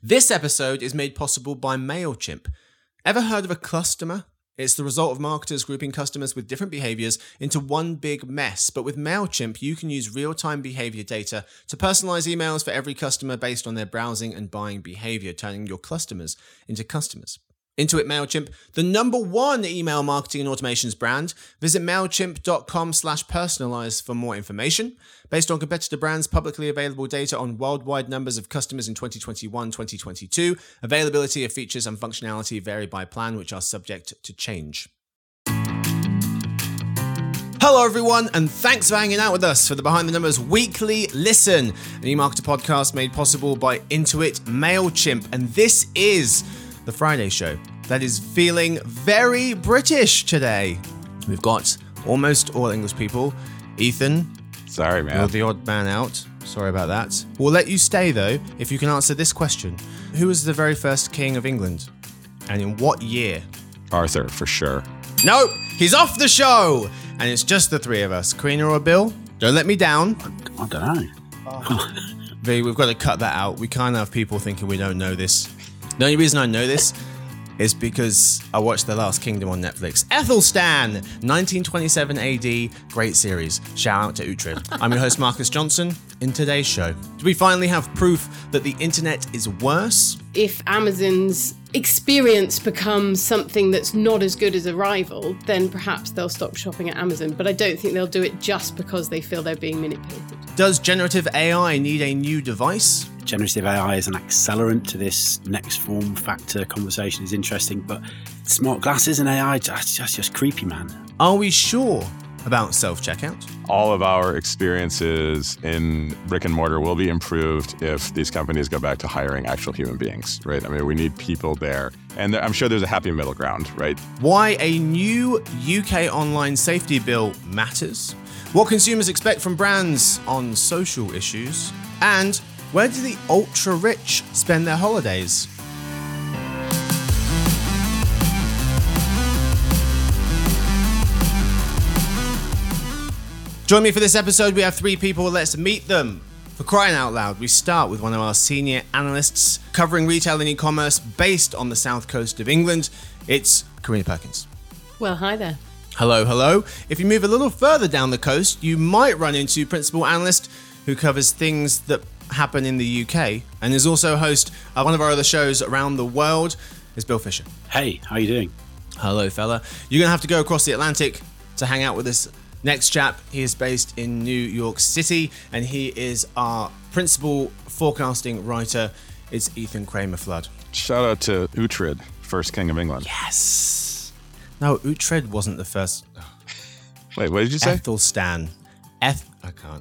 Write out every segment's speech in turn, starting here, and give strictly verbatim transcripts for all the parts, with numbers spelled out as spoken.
This episode is made possible by MailChimp. Ever heard of a cluster? It's the result of marketers grouping customers with different behaviors into one big mess. But with MailChimp, you can use real-time behavior data to personalize emails for every customer based on their browsing and buying behavior, turning your customers into customers. Intuit MailChimp, the number one email marketing and automations brand. Visit MailChimp.com slash personalize for more information. Based on competitor brands' publicly available data on worldwide numbers of customers in twenty twenty-one twenty twenty-two, availability of features and functionality vary by plan, which are subject to change. Hello everyone, and thanks for hanging out with us for the Behind the Numbers Weekly Listen, an eMarketer podcast made possible by Intuit MailChimp. And this is the Friday show that is feeling very British today. We've got almost all English people. Ethan. Sorry, man. You're the odd man out. Sorry about that. We'll let you stay, though, if you can answer this question. Who was the very first king of England? And in what year? Arthur, for sure. No, he's off the show! And it's just the three of us. Karina or Bill? Don't let me down. I, I don't know. Oh. V, we've got to cut that out. We can't have people thinking we don't know this. The only reason I know this is because I watched The Last Kingdom on Netflix. Aethelstan, nineteen twenty-seven A D, great series. Shout out to Uhtred. I'm your host, Marcus Johnson. In today's show, do we finally have proof that the internet is worse? If Amazon's experience becomes something that's not as good as a rival, then perhaps they'll stop shopping at Amazon. But I don't think they'll do it just because they feel they're being manipulated. Does generative A I need a new device? Generative A I is an accelerant to this next form factor conversation. Is interesting, but smart glasses and A I, that's just, just creepy, man. Are we sure about self-checkout? All of our experiences in brick and mortar will be improved if these companies go back to hiring actual human beings, right? I mean, we need people there. And I'm sure there's a happy middle ground, right? Why a new U K online safety bill matters, what consumers expect from brands on social issues, and where do the ultra-rich spend their holidays? Join me for this episode. We have three people. Let's meet them. For crying out loud, we start with one of our senior analysts covering retail and e-commerce based on the south coast of England. It's Karina Perkins. Well, hi there. Hello, hello. If you move a little further down the coast, you might run into principal analyst who covers things that happen in the U K and is also host of one of our other shows around the world. Is Bill Fisher. Hey, how you doing? Hello, fella. You're going to have to go across the Atlantic to hang out with this next chap. He is based in New York City, and he is our principal forecasting writer. It's Ethan Kramer Flood. Shout out to Uhtred, first king of England. Yes. No, Uhtred wasn't the first. Wait, what did you say? Aethelstan. Eth. I can't.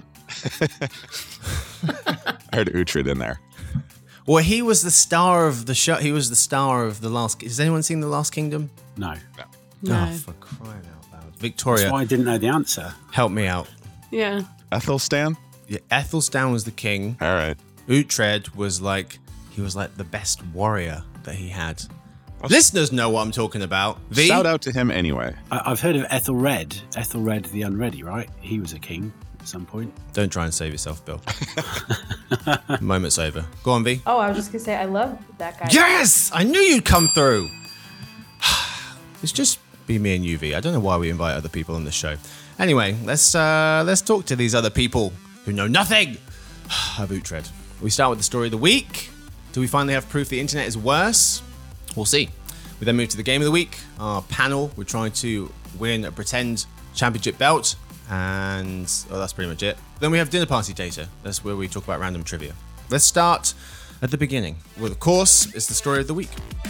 I heard Uhtred in there. Well, he was the star of the show. He was the star of The Last... Has anyone seen The Last Kingdom? No. No. No. Oh, for crying out loud. Victoria, That's why I didn't know the answer. help me out. Yeah. Aethelstan? Yeah, Aethelstan was the king. All right. Uhtred was like... He was like the best warrior that he had. Listeners know what I'm talking about. V? Shout out to him anyway. I, I've heard of Ethelred. Ethelred the Unready, right? He was a king at some point. Don't try and save yourself, Bill. Moment's over. Go on, V. Oh, I was just gonna say I love that guy. Yes! I knew you'd come through. It's just be me and you, V. I don't know why we invite other people on this show. Anyway, let's uh, let's talk to these other people who know nothing of Uhtred. We start with the story of the week. Do we finally have proof the internet is worse? We'll see. We then move to the game of the week. Our panel, we're trying to win a pretend championship belt. And well, that's pretty much it. Then we have dinner party data. That's where we talk about random trivia. Let's start at the beginning. Well, of course, it's the story of the week.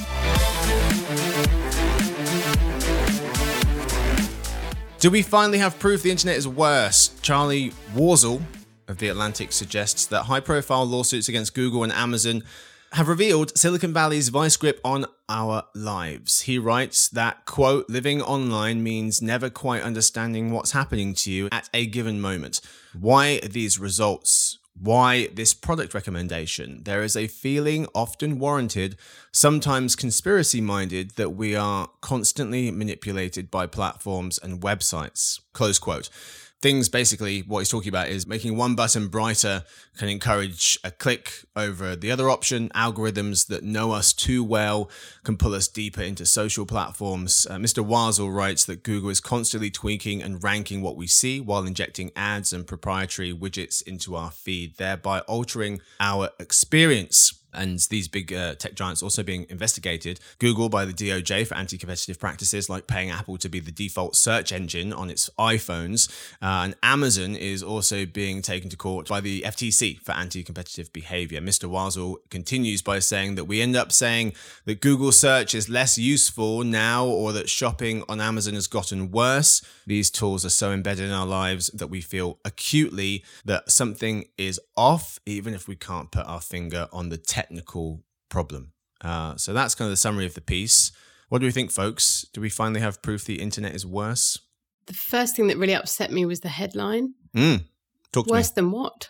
Do we finally have proof the internet is worse? Charlie Warzel of The Atlantic suggests that high-profile lawsuits against Google and Amazon have revealed Silicon Valley's vice grip on our lives. He writes that, quote, living online means never quite understanding what's happening to you at a given moment. Why these results? Why this product recommendation? There is a feeling, often warranted, sometimes conspiracy-minded, that we are constantly manipulated by platforms and websites, close quote. things, basically, what he's talking about is making one button brighter can encourage a click over the other option. Algorithms that know us too well can pull us deeper into social platforms. Uh, Mister Wasel writes that Google is constantly tweaking and ranking what we see while injecting ads and proprietary widgets into our feed, thereby altering our experience. And these big uh, tech giants also being investigated. Google by the D O J for anti-competitive practices like paying Apple to be the default search engine on its iPhones. Uh, and Amazon is also being taken to court by the F T C for anti-competitive behavior. Mister Wasel continues by saying that we end up saying that Google search is less useful now, or that shopping on Amazon has gotten worse. These tools are so embedded in our lives that we feel acutely that something is off, even if we can't put our finger on the tech technical problem. Uh, so that's kind of the summary of the piece. What do we think, folks? Do we finally have proof the internet is worse? The first thing that really upset me was the headline. Mm. Talk to Worse me. than what?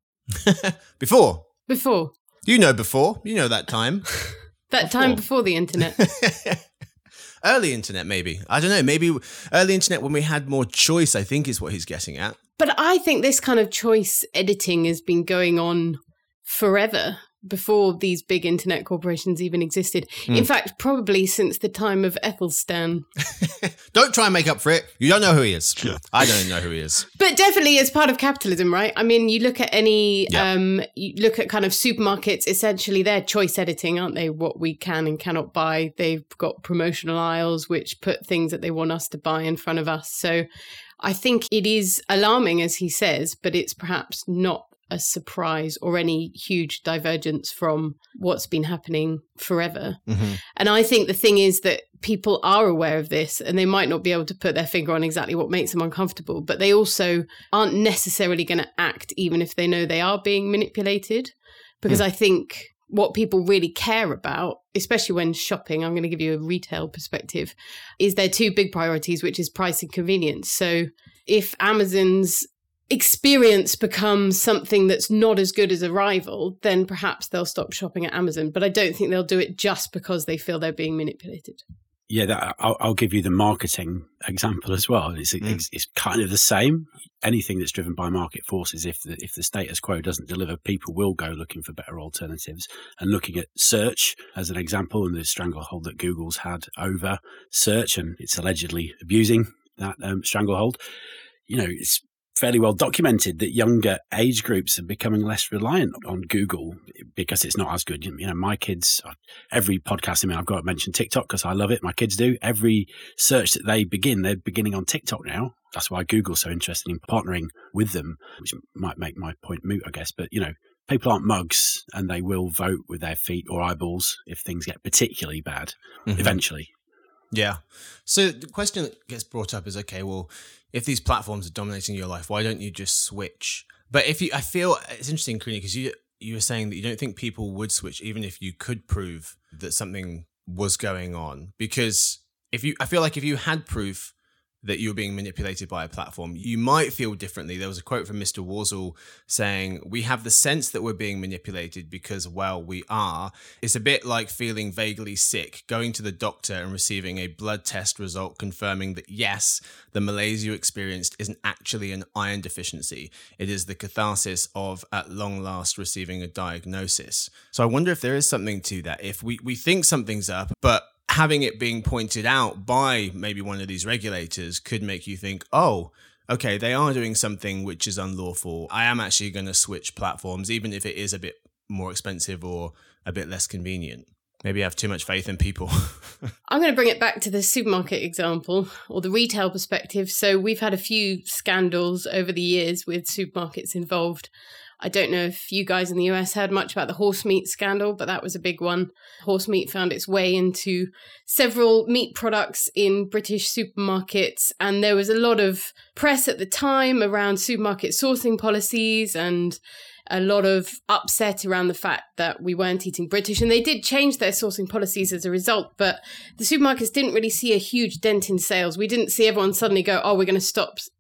Before. Before. You know before. You know that time. that before. time before the internet. Early internet, maybe. I don't know. Maybe early internet when we had more choice, I think is what he's getting at. But I think this kind of choice editing has been going on forever, before these big internet corporations even existed. Mm. In fact, probably since the time of Ethelstan. Don't try and make up for it. You don't know who he is. I don't know who he is. But definitely as part of capitalism, right? I mean, you look at any, yeah. um, you look at kind of supermarkets, essentially they're choice editing, aren't they? What we can and cannot buy. They've got promotional aisles which put things that they want us to buy in front of us. So I think it is alarming, as he says, but it's perhaps not a surprise or any huge divergence from what's been happening forever. Mm-hmm. And I think the thing is that people are aware of this and they might not be able to put their finger on exactly what makes them uncomfortable, but they also aren't necessarily going to act even if they know they are being manipulated. Because mm. I think what people really care about, especially when shopping, I'm going to give you a retail perspective, is their two big priorities, which is price and convenience. So if Amazon's experience becomes something that's not as good as a rival, then perhaps they'll stop shopping at Amazon. But I don't think they'll do it just because they feel they're being manipulated. Yeah, that, I'll, I'll give you the marketing example as well. It's, mm. it's, it's kind of the same. Anything that's driven by market forces, if the, if the status quo doesn't deliver, people will go looking for better alternatives. And looking at search as an example, and the stranglehold that Google's had over search, and it's allegedly abusing that um, stranglehold, you know, it's fairly well documented that younger age groups are becoming less reliant on Google because it's not as good. You know, my kids, every podcast, I mean, I've got to mention TikTok because I love it. My kids do. Every search that they begin, they're beginning on TikTok now. That's why Google's so interested in partnering with them, which might make my point moot, I guess. But, you know, people aren't mugs and they will vote with their feet or eyeballs if things get particularly bad mm-hmm. eventually. Yeah. So the question that gets brought up is, okay, well, if these platforms are dominating your life, why don't you just switch? But if you, I feel it's interesting, Karina, because you you were saying that you don't think people would switch even if you could prove that something was going on. Because if you, I feel like if you had proof that you were being manipulated by a platform, you might feel differently. There was a quote from Mister Wasel saying, we have the sense that we're being manipulated because, well, we are. It's a bit like feeling vaguely sick, going to the doctor and receiving a blood test result confirming that, yes, the malaise you experienced isn't actually an iron deficiency. It is the catharsis of, at long last, receiving a diagnosis. So I wonder if there is something to that. If we, we think something's up, but having it being pointed out by maybe one of these regulators could make you think, oh, okay, they are doing something which is unlawful. I am actually going to switch platforms, even if it is a bit more expensive or a bit less convenient. Maybe I have too much faith in people. I'm going to bring it back to the supermarket example or the retail perspective. So we've had a few scandals over the years with supermarkets involved. I don't know if you guys in the U S heard much about the horse meat scandal, but that was a big one. Horse meat found its way into several meat products in British supermarkets, and there was a lot of press at the time around supermarket sourcing policies and a lot of upset around the fact that we weren't eating British. And they did change their sourcing policies as a result, but the supermarkets didn't really see a huge dent in sales. We didn't see everyone suddenly go, oh, we're going to stop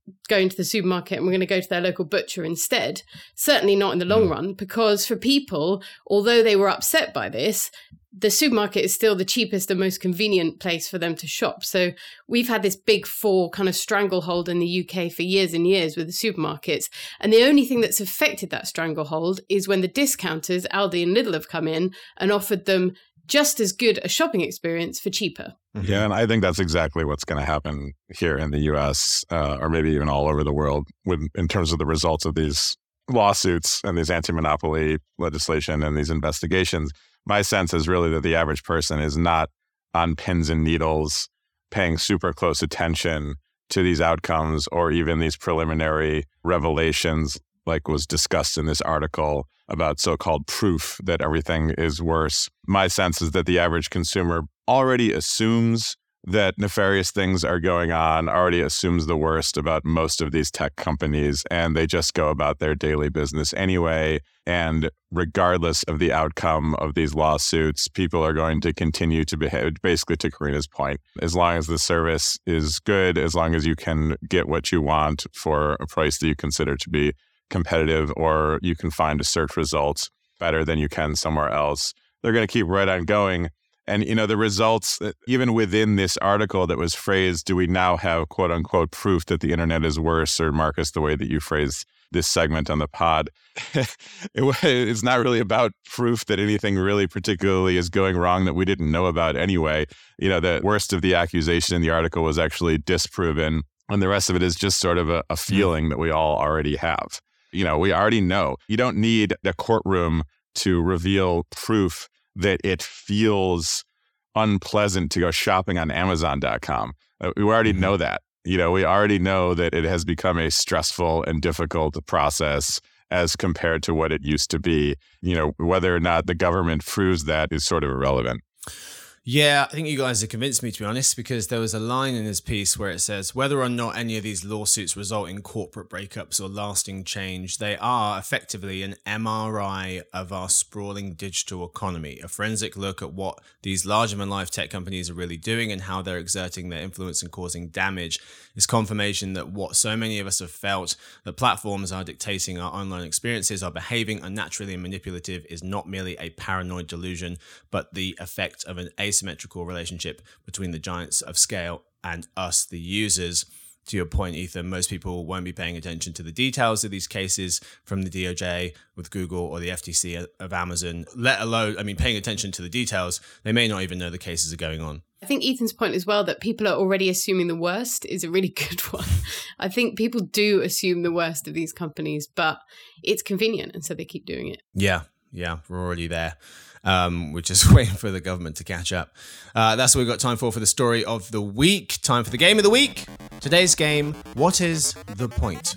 going to the supermarket and we're going to go to their local butcher instead. Certainly not in the long mm. run, because for people, although they were upset by this, the supermarket is still the cheapest and most convenient place for them to shop. So we've had this big four kind of stranglehold in the U K for years and years with the supermarkets. And the only thing that's affected that stranglehold is when the discounters, Aldi and Lidl, have come in and offered them just as good a shopping experience for cheaper. Yeah, and I think that's exactly what's going to happen here in the U S, uh, or maybe even all over the world, with, in terms of the results of these lawsuits and these anti-monopoly legislation and these investigations. My sense is really that the average person is not on pins and needles paying super close attention to these outcomes or even these preliminary revelations, like was discussed in this article about so-called proof that everything is worse. My sense is that the average consumer already assumes that nefarious things are going on, already assumes the worst about most of these tech companies, and they just go about their daily business anyway. And regardless of the outcome of these lawsuits, people are going to continue to behave, basically to Karina's point, as long as the service is good, as long as you can get what you want for a price that you consider to be competitive, or you can find a search results better than you can somewhere else, they're going to keep right on going. And, you know, the results, even within this article that was phrased, do we now have, quote unquote, proof that the internet is worse? Or Marcus, the way that you phrased this segment on the pod, it, it's not really about proof that anything really particularly is going wrong that we didn't know about anyway. You know, the worst of the accusation in the article was actually disproven. And the rest of it is just sort of a, a feeling that we all already have. You know, we already know. You don't need a courtroom to reveal proof that it feels unpleasant to go shopping on Amazon dot com. Uh, we already mm-hmm. know that. You know, we already know that it has become a stressful and difficult process as compared to what it used to be. You know, whether or not the government proves that is sort of irrelevant. Yeah, I think you guys have convinced me, to be honest, because there was a line in this piece where it says, whether or not any of these lawsuits result in corporate breakups or lasting change, they are effectively an M R I of our sprawling digital economy, a forensic look at what these larger-than-life tech companies are really doing and how they're exerting their influence and causing damage. It's confirmation that what so many of us have felt, that platforms are dictating our online experiences, are behaving unnaturally and manipulative, is not merely a paranoid delusion, but the effect of an asymmetrical relationship between the giants of scale and us, the users. To your point, Ethan, most people won't be paying attention to the details of these cases from the D O J with Google or the F T C of Amazon, let alone, I mean, paying attention to the details. They may not even know the cases are going on. I think Ethan's point as well, that people are already assuming the worst, is a really good one. I think people do assume the worst of these companies, but it's convenient, and so they keep doing it. Yeah, yeah, we're already there. Um, we're just waiting for the government to catch up. Uh, that's what we've got time for for the story of the week. Time for the game of the week. Today's game, what is the point?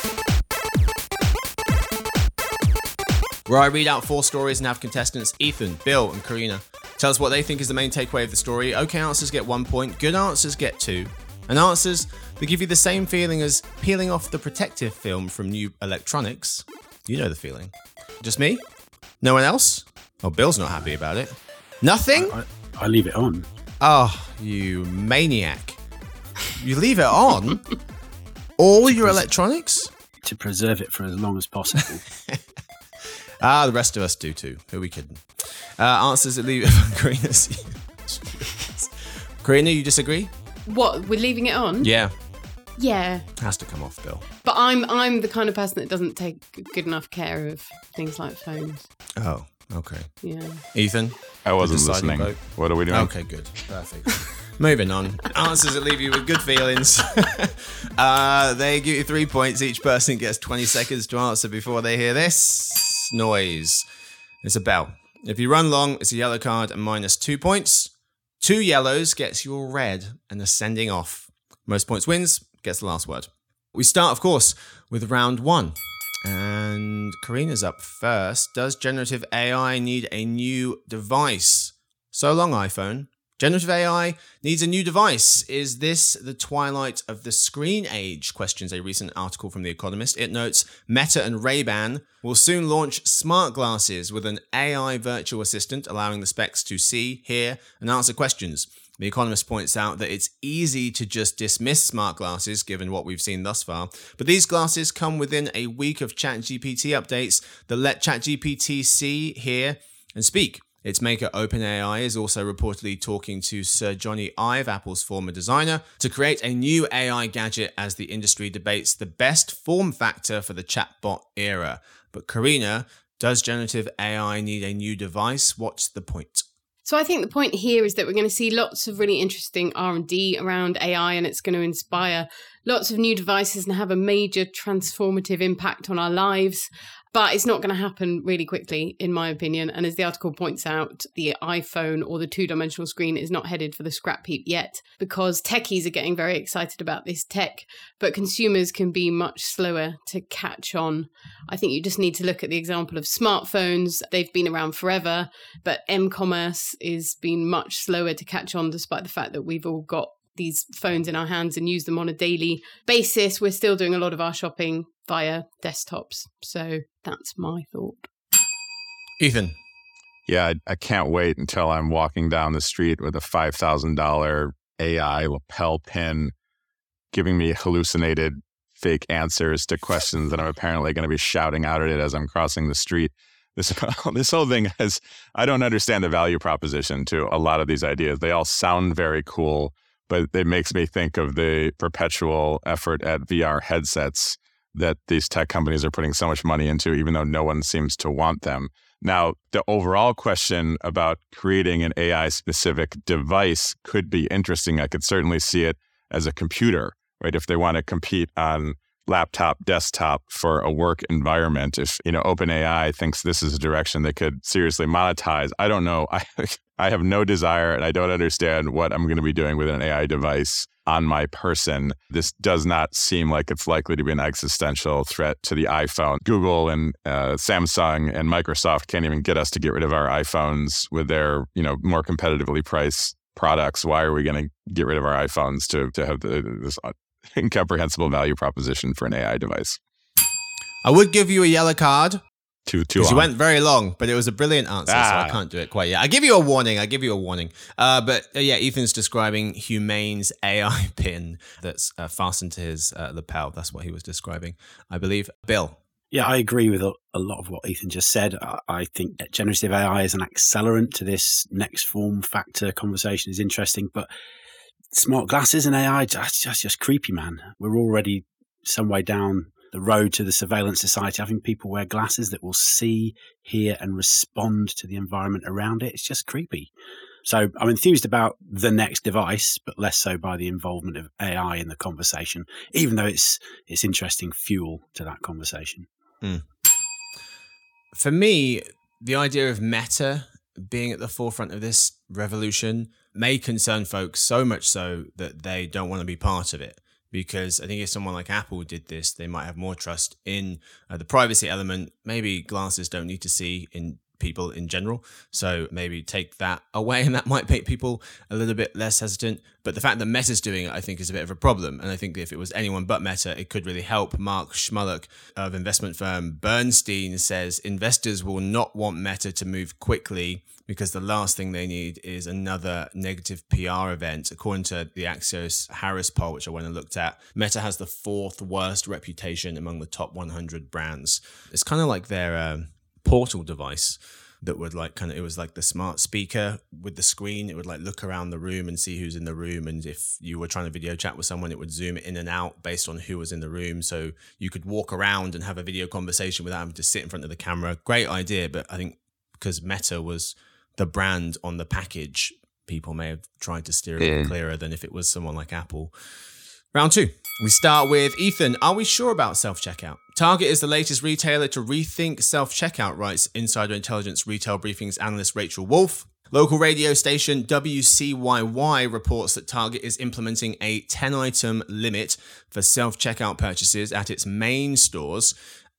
Where I read out four stories and have contestants, Ethan, Bill, and Karina, tell us what they think is the main takeaway of the story. Okay answers get one point, good answers get two, and answers that give you the same feeling as peeling off the protective film from new electronics. You know the feeling. Just me? No one else? Oh, Bill's not happy about it. Nothing? I, I, I leave it on. Oh, you maniac. You leave it on? All your pres- electronics? To preserve it for as long as possible. Ah, the rest of us do too. Who are we kidding? Uh, answers that leave it on. Karina's. Karina, you disagree? What, with leaving it on? Yeah. Yeah. Has to come off, Bill. But I'm I'm the kind of person that doesn't take good enough care of things like phones. Oh, okay. Yeah. Ethan? I wasn't listening. Vote. What are we doing? Okay, good. Perfect. Moving on. Answers that leave you with good feelings. uh, they give you three points. Each person gets twenty seconds to answer before they hear this noise. It's a bell. If you run long, it's a yellow card and minus two points. Two yellows gets you a red and a sending off. Most points wins, gets the last word. We start, of course, with round one. And Karina's up first. Does generative A I need a new device? So long, iPhone. Generative A I needs a new device. Is this the twilight of the screen age? Questions a recent article from The Economist. It notes Meta and Ray-Ban will soon launch smart glasses with an A I virtual assistant, allowing the specs to see, hear, and answer questions. The Economist points out that it's easy to just dismiss smart glasses, given what we've seen thus far, but these glasses come within a week of ChatGPT updates that let ChatGPT see, hear, and speak. Its maker OpenAI is also reportedly talking to Sir Johnny Ive, Apple's former designer, to create a new A I gadget as the industry debates the best form factor for the chatbot era. But Karina, does generative A I need a new device? What's the point? So I think the point here is that we're going to see lots of really interesting R and D around A I, and it's going to inspire lots of new devices and have a major transformative impact on our lives. But it's not going to happen really quickly, in my opinion. And as the article points out, the iPhone or the two-dimensional screen is not headed for the scrap heap yet, because techies are getting very excited about this tech, but consumers can be much slower to catch on. I think you just need to look at the example of smartphones. They've been around forever, but m-commerce is been much slower to catch on, despite the fact that we've all got these phones in our hands and use them on a daily basis. We're still doing a lot of our shopping via desktops. So that's my thought. Ethan. Yeah, I, I can't wait until I'm walking down the street with a five thousand dollars A I lapel pin giving me hallucinated fake answers to questions that I'm apparently going to be shouting out at it as I'm crossing the street. This, this whole thing has, I don't understand the value proposition to a lot of these ideas. They all sound very cool, but it makes me think of the perpetual effort at V R headsets that these tech companies are putting so much money into, even though no one seems to want them. Now, the overall question about creating an A I-specific device could be interesting. I could certainly see it as a computer, right? If they want to compete on laptop, desktop for a work environment, if, you know, OpenAI thinks this is a direction they could seriously monetize, I don't know. I I have no desire, and I don't understand what I'm going to be doing with an A I device on my person. This does not seem like it's likely to be an existential threat to the iPhone. Google and uh, Samsung and Microsoft can't even get us to get rid of our iPhones with their, you know, more competitively priced products. Why are we going to get rid of our iPhones to to have the, this incomprehensible value proposition for an A I device? I would give you a yellow card. Too, too Because you long. went very long, but it was a brilliant answer, Ah. so I can't do it quite yet. I give you a warning. I give you a warning. Uh, but uh, yeah, Ethan's describing Humane's A I pin that's uh, fastened to his uh, lapel. That's what he was describing, I believe. Bill. Yeah, I agree with a, a lot of what Ethan just said. I, I think that generative A I is an accelerant to this next form factor conversation is interesting, but smart glasses and A I, that's just, just creepy, man. We're already some way down the road to the surveillance society, having people wear glasses that will see, hear, and respond to the environment around it. It's just creepy. So I'm enthused about the next device, but less so by the involvement of A I in the conversation, even though it's it's interesting fuel to that conversation. Mm. For me, the idea of Meta being at the forefront of this revolution may concern folks so much so that they don't want to be part of it. Because I think if someone like Apple did this, they might have more trust in uh, the privacy element. Maybe glasses don't need to see in people in general. So maybe take that away, and that might make people a little bit less hesitant. But the fact that Meta's doing it, I think, is a bit of a problem. And I think if it was anyone but Meta, it could really help. Mark Schmullock of investment firm Bernstein says investors will not want Meta to move quickly because the last thing they need is another negative P R event. According to the Axios Harris poll, which I went and looked at, Meta has the fourth worst reputation among the top one hundred brands. It's kind of like their uh, portal device that would like kind of, it was like the smart speaker with the screen. It would like look around the room and see who's in the room. And if you were trying to video chat with someone, it would zoom in and out based on who was in the room. So you could walk around and have a video conversation without having to sit in front of the camera. Great idea. But I think because Meta was the brand on the package, people may have tried to steer a bit Yeah. clearer than if it was someone like Apple. Round two. We start with Ethan. Are we sure about self-checkout? Target is the latest retailer to rethink self-checkout, writes Insider Intelligence Retail Briefing's analyst Rachel Wolf. Local radio station W C Y Y reports that Target is implementing a ten-item limit for self-checkout purchases at its main stores.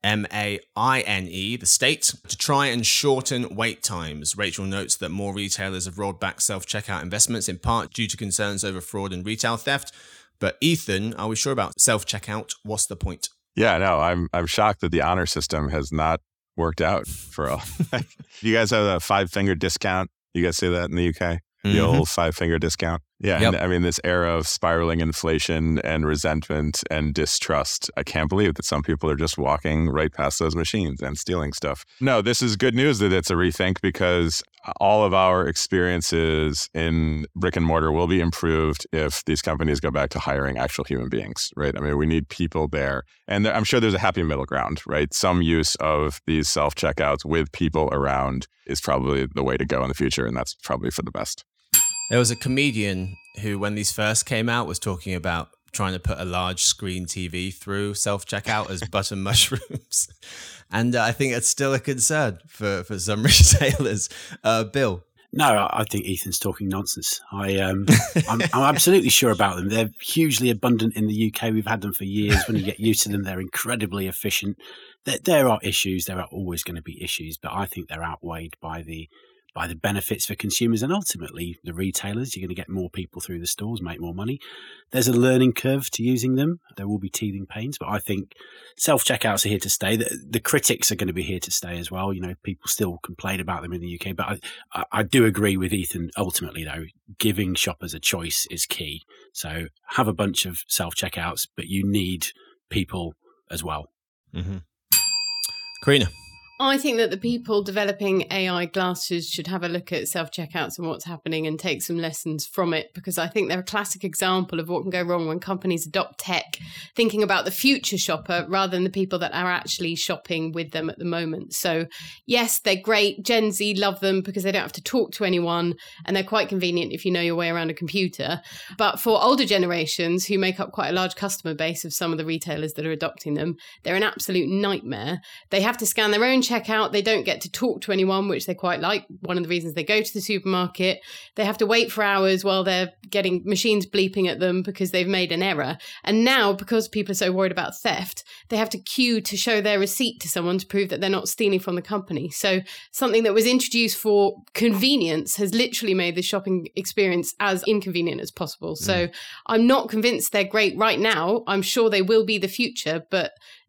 M A I N E, the state, to try and shorten wait times. Rachel notes that more retailers have rolled back self-checkout investments in part due to concerns over fraud and retail theft. But Ethan, are we sure about self-checkout? What's the point? Yeah, no, I'm I'm shocked that the honor system has not worked out for all. You guys have a five-finger discount. You guys say that in the U K? The mm-hmm. old five-finger discount. Yeah, yep. And I mean, this era of spiraling inflation and resentment and distrust, I can't believe that some people are just walking right past those machines and stealing stuff. No, this is good news that it's a rethink, because all of our experiences in brick and mortar will be improved if these companies go back to hiring actual human beings, right? I mean, we need people there. And there, I'm sure there's a happy middle ground, right? Some use of these self-checkouts with people around is probably the way to go in the future, and that's probably for the best. There was a comedian who, when these first came out, was talking about trying to put a large screen T V through self-checkout as button mushrooms. And uh, I think it's still a concern for, for some retailers. Uh, Bill? No, I think Ethan's talking nonsense. I, um, I'm, I'm absolutely sure about them. They're hugely abundant in the U K. We've had them for years. When you get used to them, they're incredibly efficient. There, there are issues. There are always going to be issues, but I think they're outweighed by the by the benefits for consumers and ultimately the retailers. You're going to get more people through the stores, make more money. There's a learning curve to using them. There will be teething pains, but I think self-checkouts are here to stay. The, the critics are going to be here to stay as well. You know, people still complain about them in the U K, but I, I, I do agree with Ethan. Ultimately, though, giving shoppers a choice is key. So have a bunch of self-checkouts, but you need people as well. Mm-hmm. Karina? I think that the people developing A I glasses should have a look at self-checkouts and what's happening and take some lessons from it, because I think they're a classic example of what can go wrong when companies adopt tech, thinking about the future shopper rather than the people that are actually shopping with them at the moment. So yes, they're great. Gen Z love them because they don't have to talk to anyone and they're quite convenient if you know your way around a computer. But for older generations who make up quite a large customer base of some of the retailers that are adopting them, they're an absolute nightmare. They have to scan their own checkout. They don't get to talk to anyone, which they quite like. One of the reasons they go to the supermarket. They have to wait for hours while they're getting machines bleeping at them because they've made an error. And now, because people are so worried about theft, they have to queue to show their receipt to someone to prove that they're not stealing from the company. So something that was introduced for convenience has literally made the shopping experience as inconvenient as possible. Mm. So I'm not convinced they're great right now. I'm sure they will be the future, but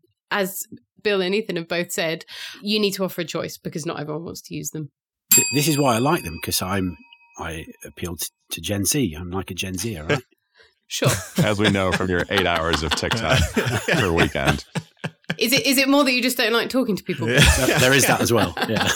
as Bill and Ethan have both said, you need to offer a choice because not everyone wants to use them. This is why I like them, because I'm I appeal to, to Gen Z. I'm like a Gen Z, right? Sure. As we know from your eight hours of TikTok per weekend. Is it is it more that you just don't like talking to people? Yeah. There, there is that as well. Yeah.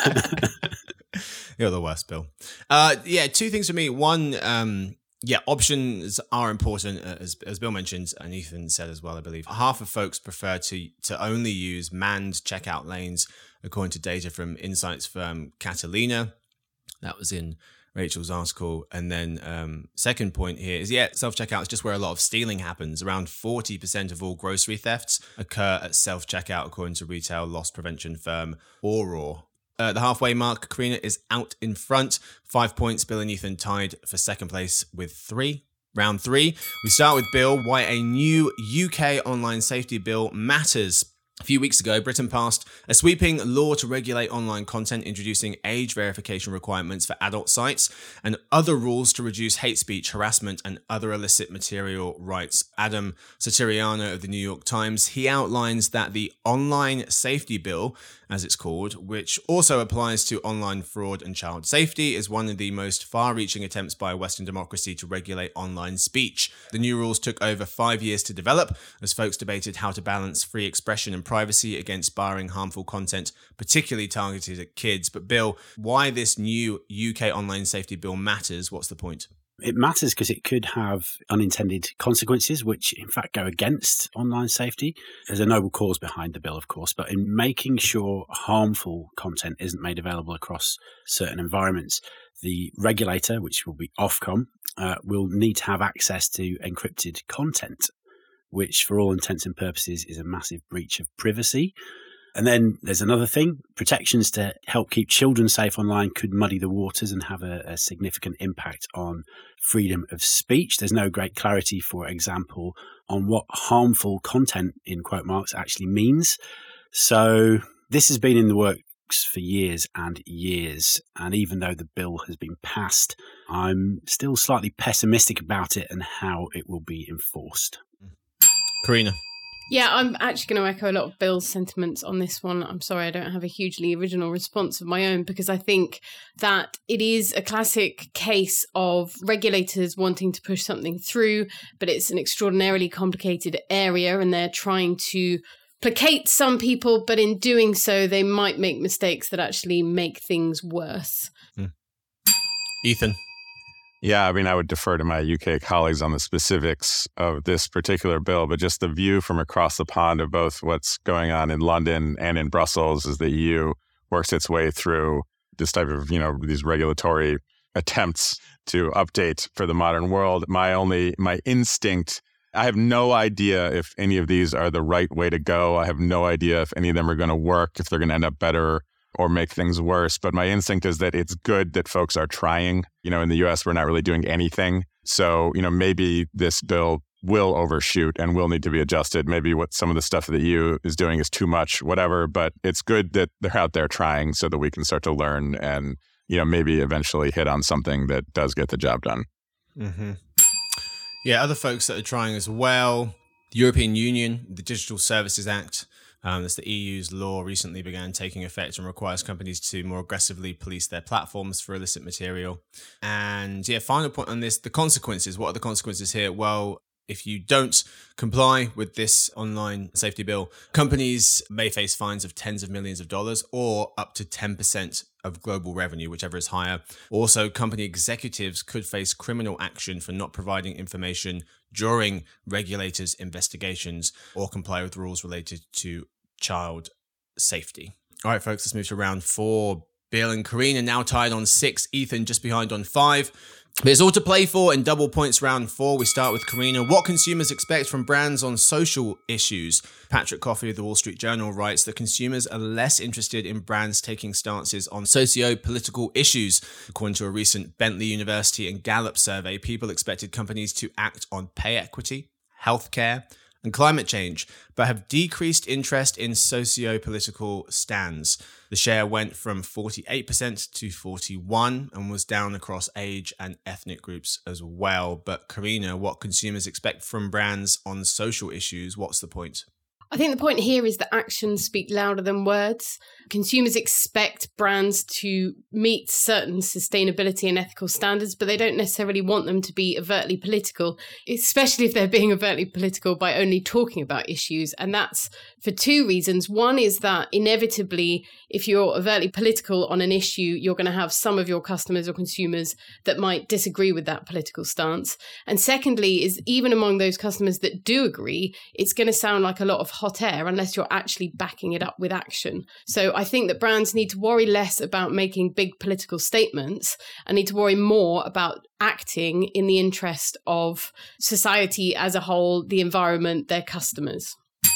You're the worst, Bill. Uh, yeah, two things for me. One, um, yeah, options are important, as as Bill mentioned, and Ethan said as well, I believe. Half of folks prefer to to only use manned checkout lanes, according to data from insights firm Catalina. That was in Rachel's article. And then um, second point here is, yeah, self-checkout is just where a lot of stealing happens. Around forty percent of all grocery thefts occur at self-checkout, according to retail loss prevention firm Auror. Uh, the halfway mark, Karina is out in front. Five points. Bill and Ethan tied for second place with three. Round three. We start with Bill. Why a new U K online safety bill matters. A few weeks ago, Britain passed a sweeping law to regulate online content, introducing age verification requirements for adult sites and other rules to reduce hate speech, harassment, and other illicit material rights. Adam Satiriano of the New York Times, he outlines that the Online Safety Bill, as it's called, which also applies to online fraud and child safety, is one of the most far-reaching attempts by a Western democracy to regulate online speech. The new rules took over five years to develop, as folks debated how to balance free expression and privacy against barring harmful content, particularly targeted at kids. But Bill, why this new U K online safety bill matters? What's the point? It matters because it could have unintended consequences, which in fact go against online safety. There's a noble cause behind the bill, of course, but in making sure harmful content isn't made available across certain environments, the regulator, which will be Ofcom, uh, will need to have access to encrypted content, which for all intents and purposes is a massive breach of privacy. And then there's another thing, protections to help keep children safe online could muddy the waters and have a, a significant impact on freedom of speech. There's no great clarity, for example, on what harmful content, in quote marks, actually means. So this has been in the works for years and years. And even though the bill has been passed, I'm still slightly pessimistic about it and how it will be enforced. Karina. Yeah, I'm actually going to echo a lot of Bill's sentiments on this one. I'm sorry I don't have a hugely original response of my own, because I think that it is a classic case of regulators wanting to push something through, but it's an extraordinarily complicated area and they're trying to placate some people, but in doing so, they might make mistakes that actually make things worse. Hmm. Ethan. Yeah, I mean, I would defer to my U K colleagues on the specifics of this particular bill, but just the view from across the pond of both what's going on in London and in Brussels as the E U works its way through this type of, you know, these regulatory attempts to update for the modern world. My only, my instinct, I have no idea if any of these are the right way to go. I have no idea if any of them are going to work, if they're going to end up better or make things worse. But my instinct is that it's good that folks are trying. You know, in the U S, we're not really doing anything. So, you know, maybe this bill will overshoot and will need to be adjusted. Maybe what some of the stuff that the E U is doing is too much, whatever. But it's good that they're out there trying so that we can start to learn and, you know, maybe eventually hit on something that does get the job done. Mm-hmm. Yeah, other folks that are trying as well. The European Union, the Digital Services Act, Um, that's the E U's law, recently began taking effect and requires companies to more aggressively police their platforms for illicit material. And yeah, final point on this, the consequences. What are the consequences here? Well, if you don't comply with this online safety bill, companies may face fines of tens of millions of dollars or up to ten percent of global revenue, whichever is higher. Also, company executives could face criminal action for not providing information during regulators' investigations or comply with rules related to child safety. All right, folks, let's move to round four. Bill and Karina now tied on six, Ethan just behind on five. But it's all to play for in double points round four. We start with Karina. What consumers expect from brands on social issues? Patrick Coffey of the Wall Street Journal writes that consumers are less interested in brands taking stances on socio-political issues. According to a recent Bentley University and Gallup survey, people expected companies to act on pay equity, healthcare, and climate change, but have decreased interest in socio-political stands. The share went from forty-eight percent to forty-one and was down across age and ethnic groups as well. But Karina, what consumers expect from brands on social issues, what's the point? I think the point here is that actions speak louder than words. Consumers expect brands to meet certain sustainability and ethical standards, but they don't necessarily want them to be overtly political, especially if they're being overtly political by only talking about issues. And that's for two reasons. One is that inevitably, if you're overtly political on an issue, you're going to have some of your customers or consumers that might disagree with that political stance. And secondly, is even among those customers that do agree, it's going to sound like a lot of hot air unless you're actually backing it up with action. So I think that brands need to worry less about making big political statements and need to worry more about acting in the interest of society as a whole, the environment, their customers.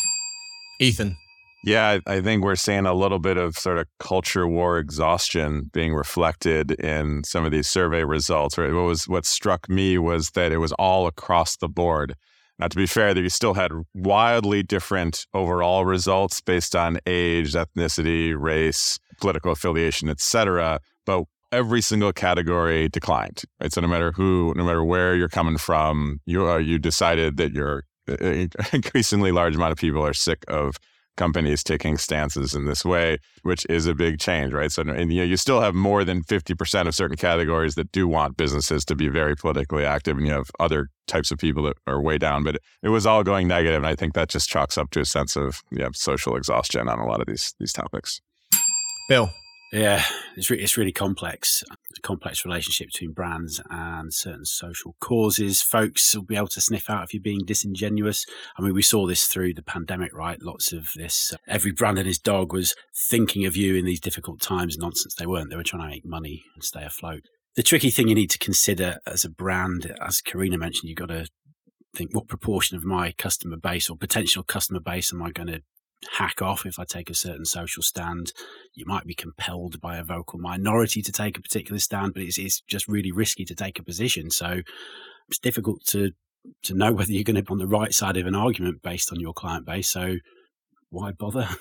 Ethan. Yeah, I think we're seeing a little bit of sort of culture war exhaustion being reflected in some of these survey results. Right? What was what struck me was that it was all across the board. Now, to be fair, that you still had wildly different overall results based on age, ethnicity, race, political affiliation, et cetera. But every single category declined. Right? So no matter who, no matter where you're coming from, you uh, you decided that you're an increasingly large amount of people are sick of companies taking stances in this way, which is a big change, right? So, and you know, you still have more than fifty percent of certain categories that do want businesses to be very politically active, and you have other types of people that are way down. But it, it was all going negative, and I think that just chalks up to a sense of yeah, social exhaustion on a lot of these these topics. Bill. Yeah, it's, re- it's really complex. It's a complex relationship between brands and certain social causes. Folks will be able to sniff out if you're being disingenuous. I mean, we saw this through the pandemic, right? Lots of this. Uh, every brand and his dog was thinking of you in these difficult times. Nonsense, they weren't. They were trying to make money and stay afloat. The tricky thing you need to consider as a brand, as Karina mentioned, you've got to think, what proportion of my customer base or potential customer base am I going to hack off if I take a certain social stand? You might be compelled by a vocal minority to take a particular stand, but it's, it's just really risky to take a position. So it's difficult to to know whether you're going to be on the right side of an argument based on your client base. So why bother?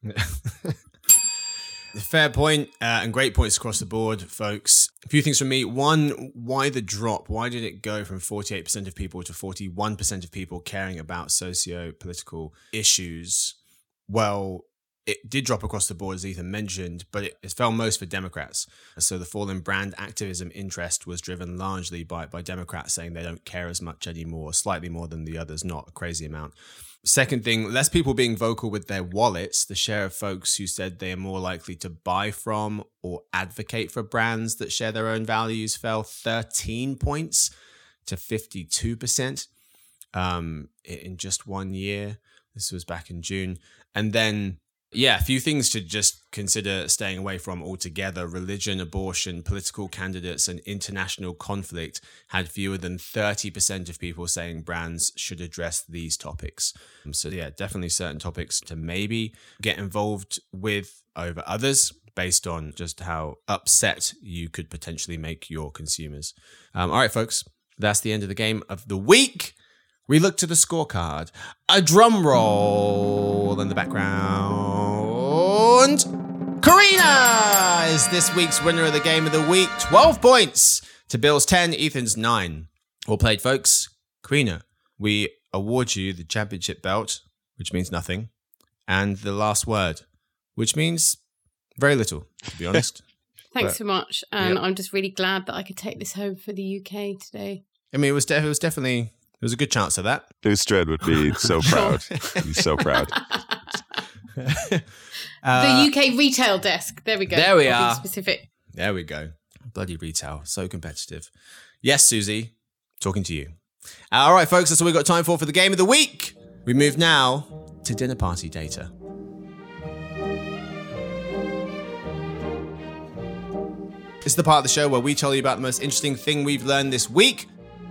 Fair point, uh, and great points across the board, folks. A few things from me. One, why the drop? Why did it go from forty-eight percent of people to forty-one percent of people caring about socio-political issues? Well, it did drop across the board, as Ethan mentioned, but it, it fell most for Democrats. So the fall in brand activism interest was driven largely by, by Democrats saying they don't care as much anymore, slightly more than the others, not a crazy amount. Second thing, less people being vocal with their wallets. The share of folks who said they are more likely to buy from or advocate for brands that share their own values fell thirteen points to fifty-two percent um, in just one year. This was back in June. And then, yeah, a few things to just consider staying away from altogether. Religion, abortion, political candidates, and international conflict had fewer than thirty percent of people saying brands should address these topics. So yeah, definitely certain topics to maybe get involved with over others based on just how upset you could potentially make your consumers. Um, all right, folks, that's the end of the game of the week. We look to the scorecard. A drum roll in the background. Karina is this week's winner of the game of the week. twelve points to Bill's ten, Ethan's nine. Well played, folks. Karina, we award you the championship belt, which means nothing, and the last word, which means very little, to be honest. Thanks but, so much. And yep. I'm just really glad that I could take this home for the U K today. I mean, it was, de- it was definitely... There was a good chance of that. Ustred would be so proud. He'd be so proud. uh, the U K retail desk. There we go. There we I'll be are. Specific. There we go. Bloody retail. So competitive. Yes, Susie. Talking to you. Uh, all right, folks. That's all we've got time for for the game of the week. We move now to dinner party data. This is the part of the show where we tell you about the most interesting thing we've learned this week.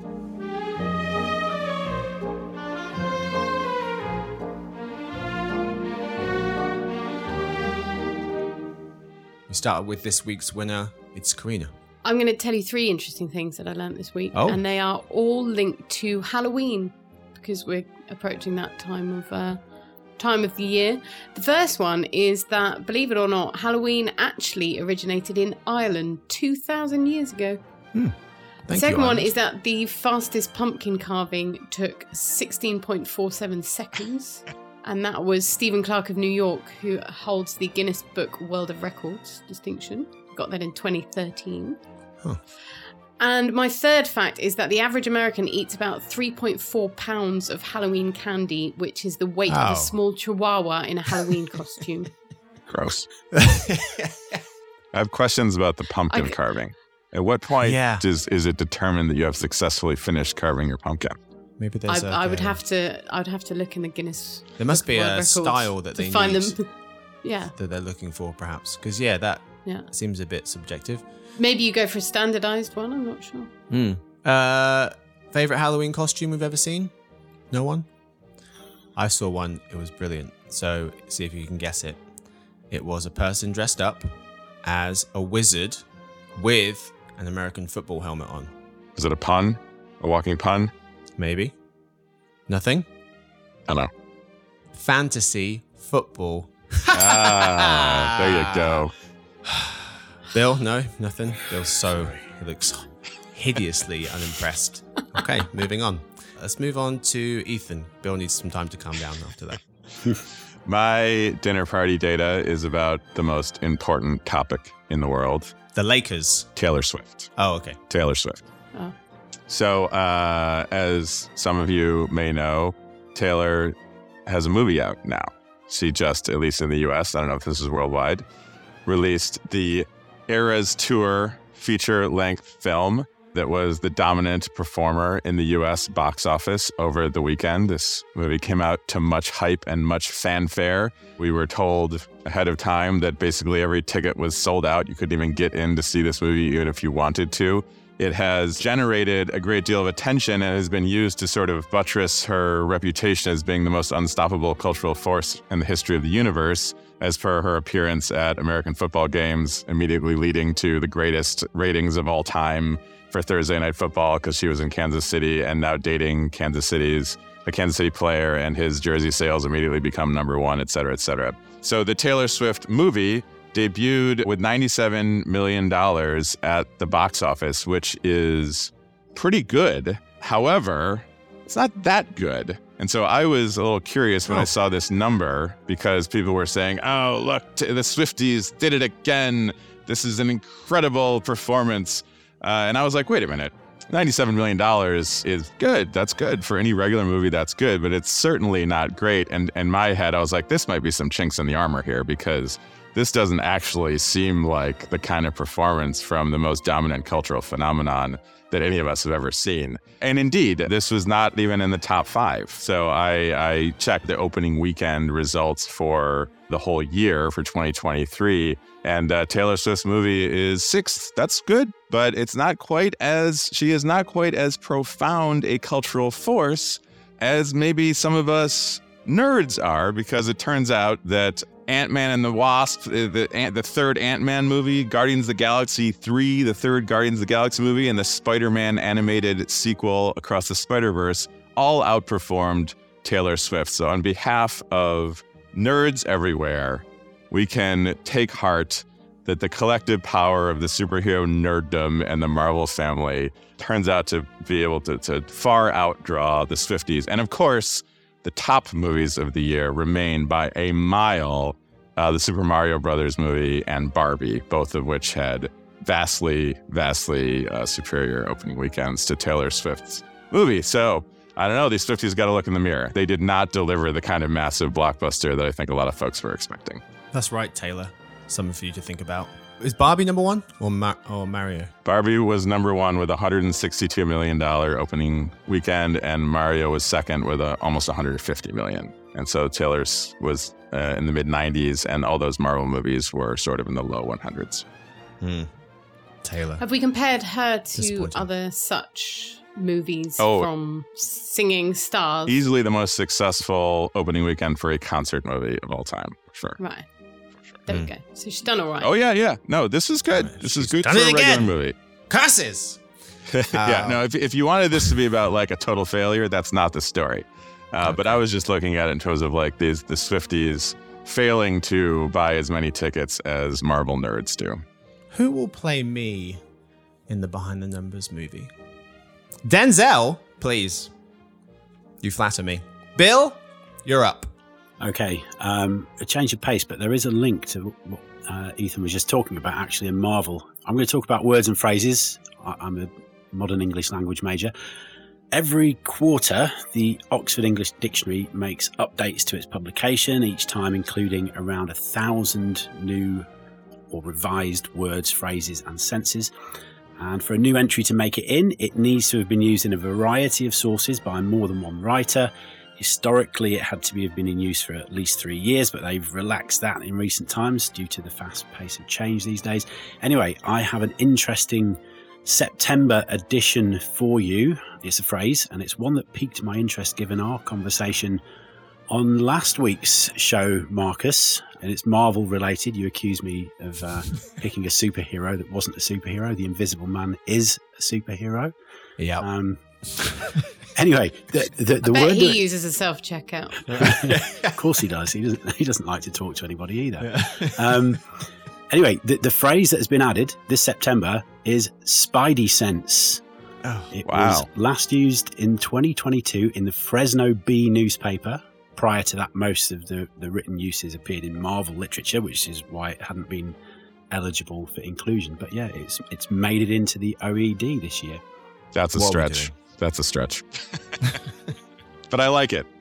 Started with this week's winner. It's Karina. I'm going to tell you three interesting things that I learned this week. Oh. And they are all linked to Halloween because we're approaching that time of uh, time of the year. The first one is that, believe it or not, Halloween actually originated in Ireland two thousand years ago. Hmm. The second you, one is that the fastest pumpkin carving took sixteen point four seven seconds. And that was Stephen Clark of New York, who holds the Guinness Book World of Records distinction. Got that in twenty thirteen. Huh. And my third fact is that the average American eats about three point four pounds of Halloween candy, which is the weight oh. of a small chihuahua in a Halloween costume. Gross. I have questions about the pumpkin I, carving. At what point yeah. does is it determined that you have successfully finished carving your pumpkin? Maybe there's. I, a, I would uh, have to. I'd have to look in the Guinness. There must be a style that they find need them. Yeah. That they're looking for, perhaps, because yeah, that yeah. seems a bit subjective. Maybe you go for a standardized one. I'm not sure. Hmm. Uh, favorite Halloween costume we've ever seen? No one. I saw one. It was brilliant. So see if you can guess it. It was a person dressed up as a wizard with an American football helmet on. Is it a pun? A walking pun? Maybe. Nothing? I don't know. Fantasy football. Ah, there you go. Bill, no, nothing. Bill's so, he looks hideously unimpressed. Okay, moving on. Let's move on to Ethan. Bill needs some time to calm down after that. My dinner party data is about the most important topic in the world. The Lakers. Taylor Swift. Oh, okay. Taylor Swift. Oh. So, uh, as some of you may know, Taylor has a movie out now. She just, at least in the U S, I don't know if this is worldwide, released the Eras Tour feature-length film that was the dominant performer in the U S box office over the weekend. This movie came out to much hype and much fanfare. We were told ahead of time that basically every ticket was sold out. You couldn't even get in to see this movie even if you wanted to. It has generated a great deal of attention and has been used to sort of buttress her reputation as being the most unstoppable cultural force in the history of the universe, as per her appearance at American football games, immediately leading to the greatest ratings of all time for Thursday Night Football because she was in Kansas City and now dating Kansas City's a Kansas City player, and his jersey sales immediately become number one, et cetera, et cetera. So the Taylor Swift movie debuted with ninety-seven million dollars at the box office, which is pretty good. However, it's not that good. And so I was a little curious when oh. I saw this number, because people were saying, oh, look, the Swifties did it again. This is an incredible performance. Uh, and I was like, wait a minute. ninety-seven million dollars is good. That's good. For any regular movie, that's good. But it's certainly not great. And in my head, I was like, this might be some chinks in the armor here, because this doesn't actually seem like the kind of performance from the most dominant cultural phenomenon that any of us have ever seen. And indeed, this was not even in the top five. So I, I checked the opening weekend results for the whole year for twenty twenty-three, and uh, Taylor Swift's movie is sixth. That's good, but it's not quite as, she is not quite as profound a cultural force as maybe some of us nerds are, because it turns out that Ant-Man and the Wasp, the, the third Ant-Man movie, Guardians of the Galaxy three, the third Guardians of the Galaxy movie, and the Spider-Man animated sequel Across the Spider-Verse all outperformed Taylor Swift. So on behalf of nerds everywhere, we can take heart that the collective power of the superhero nerddom and the Marvel family turns out to be able to, to far outdraw the Swifties. And of course, the top movies of the year remain by a mile uh, the Super Mario Brothers movie and Barbie, both of which had vastly, vastly uh, superior opening weekends to Taylor Swift's movie. So I don't know, these Swifties got to look in the mirror. They did not deliver the kind of massive blockbuster that I think a lot of folks were expecting. That's right, Taylor. Something for you to think about. Is Barbie number one or Mar- or Mario? Barbie was number one with a one hundred sixty-two million dollars opening weekend, and Mario was second with a, almost one hundred fifty million dollars. And so Taylor's was uh, in the mid nineties, and all those Marvel movies were sort of in the low one hundreds. Hmm. Taylor. Have we compared her to other such movies oh, from singing stars? Easily the most successful opening weekend for a concert movie of all time, for sure. Right. There mm. we go. So she's done all right. Oh, yeah, yeah. No, this is good. This she's is good for a regular again. movie. Curses! yeah, no, if, if you wanted this to be about like a total failure, that's not the story. Uh, okay. But I was just looking at it in terms of like these the Swifties failing to buy as many tickets as Marvel nerds do. Who will play me in the Behind the Numbers movie? Denzel, please. You flatter me. Bill, you're up. Okay, um, a change of pace, but there is a link to what uh, Ethan was just talking about, actually, in Marvel. I'm going to talk about words and phrases. I- I'm a modern English language major. Every quarter, the Oxford English Dictionary makes updates to its publication, each time including around a thousand new or revised words, phrases, and senses. And for a new entry to make it in, it needs to have been used in a variety of sources by more than one writer. Historically, it had to be, have been in use for at least three years, but they've relaxed that in recent times due to the fast pace of change these days. Anyway, I have an interesting September edition for you. It's a phrase, and it's one that piqued my interest given our conversation on last week's show, Marcus, and it's Marvel related. You accused me of uh, picking a superhero that wasn't a superhero. The Invisible Man is a superhero. Yeah. Um, Anyway, the the, the I bet word he that, uses a self checkout. Of course he does. He doesn't. He doesn't like to talk to anybody either. Um, anyway, the, the phrase that has been added this September is Spidey Sense. Oh, it wow. was last used in twenty twenty-two in the Fresno Bee newspaper. Prior to that, most of the, the written uses appeared in Marvel literature, which is why it hadn't been eligible for inclusion. But yeah, it's it's made it into the O E D this year. That's a what stretch. That's a stretch. But I like it.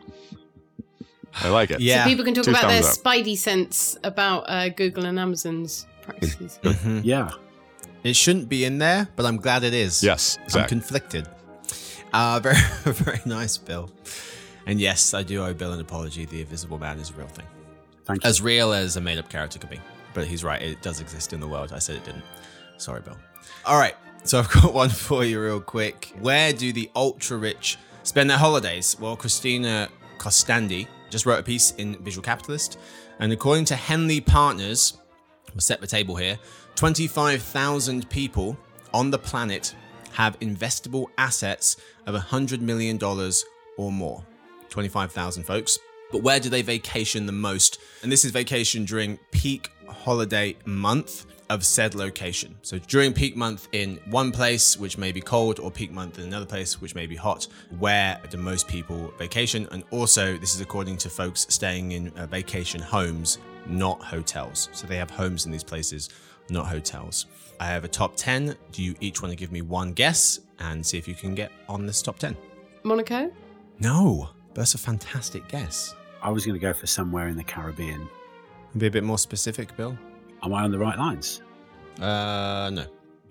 I like it. Yeah. So people can talk Two about their thumbs up. Spidey sense about uh, Google and Amazon's practices. Mm-hmm. Yeah. It shouldn't be in there, but I'm glad it is. Yes, I'm exactly. conflicted. Uh, very, very nice, Bill. And yes, I do owe Bill an apology. The Invisible Man is a real thing. Thank you. As real as a made-up character could be. But he's right, it does exist in the world. I said it didn't. Sorry, Bill. All right, so I've got one for you real quick. Where do the ultra-rich spend their holidays? Well, Christina Costandi just wrote a piece in Visual Capitalist. And according to Henley Partners, we'll set the table here, twenty-five thousand people on the planet have investable assets of one hundred million dollars or more. twenty-five thousand folks. But where do they vacation the most? And this is vacation during peak holiday month of said location. So during peak month in one place, which may be cold, or peak month in another place, which may be hot, where do most people vacation? And also, this is according to folks staying in uh, vacation homes, not hotels. So they have homes in these places, not hotels. I have a top ten. Do you each want to give me one guess and see if you can get on this top ten? Monaco? No, that's a fantastic guess. I was going to go for somewhere in the Caribbean. Be a bit more specific, Bill. Am I on the right lines? Uh, no.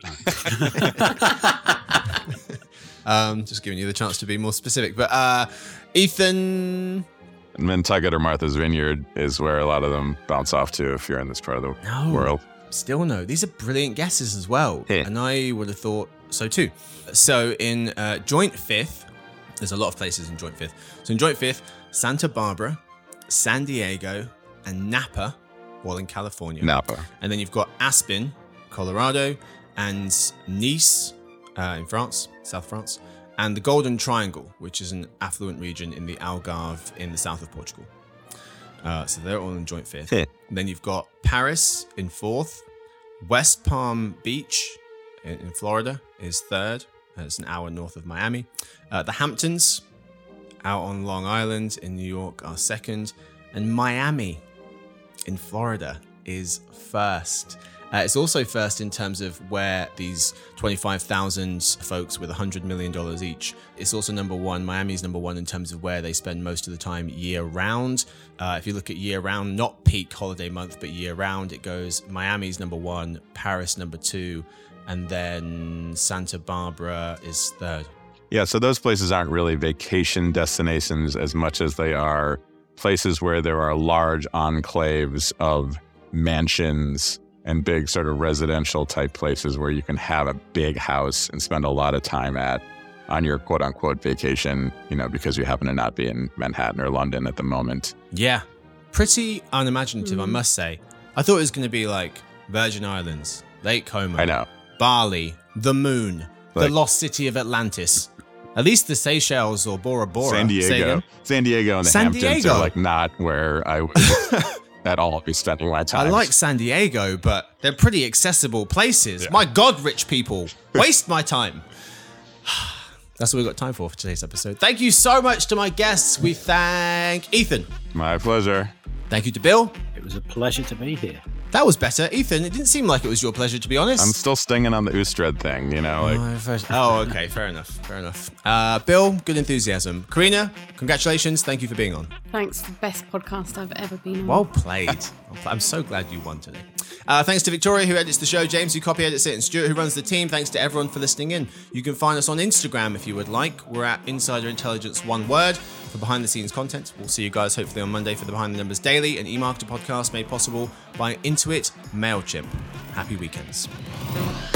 um, just giving you the chance to be more specific. But uh, Ethan... Nantucket or Martha's Vineyard is where a lot of them bounce off to if you're in this part of the no, world. Still no. These are brilliant guesses as well. Yeah. And I would have thought so too. So in uh, joint fifth, there's a lot of places in joint fifth. So in joint fifth, Santa Barbara, San Diego, and Napa, all in California. Napa. And then you've got Aspen, Colorado, and Nice uh, in France, South France, and the Golden Triangle, which is an affluent region in the Algarve in the south of Portugal. Uh, so they're all in joint fifth. Yeah. Then you've got Paris in fourth, West Palm Beach in, in Florida is third. It's an hour north of Miami. Uh, the Hamptons out on Long Island in New York are second, and Miami in Florida is first. Uh, it's also first in terms of where these twenty-five thousand folks with one hundred million dollars each. It's also number one. Miami's number one in terms of where they spend most of the time year round. Uh, if you look at year round, not peak holiday month, but year round, it goes Miami's number one, Paris number two, and then Santa Barbara is third. Yeah, so those places aren't really vacation destinations as much as they are places where there are large enclaves of mansions and big sort of residential type places where you can have a big house and spend a lot of time at on your quote unquote vacation, you know, because you happen to not be in Manhattan or London at the moment. Yeah, pretty unimaginative, Mm. I must say. I thought it was going to be like Virgin Islands, Lake Como, I know. Bali, the moon, Like- the lost city of Atlantis. At least the Seychelles or Bora Bora. San Say Diego. again? San Diego and the San Hamptons Diego. are like not where I would at all be spending my time. I like San Diego, but they're pretty accessible places. Yeah. My God, rich people, waste my time. That's what we've got time for for today's episode. Thank you so much to my guests. We thank Ethan. My pleasure. Thank you to Bill. It was a pleasure to be here. That was better. Ethan, it didn't seem like it was your pleasure, to be honest. I'm still stinging on the Oostred thing, you know, like Oh, first- oh, okay. Fair enough. Fair enough. Uh, Bill, good enthusiasm. Karina, congratulations. Thank you for being on. Thanks. The best podcast I've ever been on. Well played. Well played. I'm so glad you won today. Uh, thanks to Victoria, who edits the show, James, who copy edits it, and Stuart, who runs the team. Thanks to everyone for listening in. You can find us on Instagram if you would like. We're at Insider Intelligence, one word, for behind the scenes content. We'll see you guys hopefully on Monday for the Behind the Numbers Daily, an eMarketer podcast made possible by Intuit MailChimp. Happy weekends.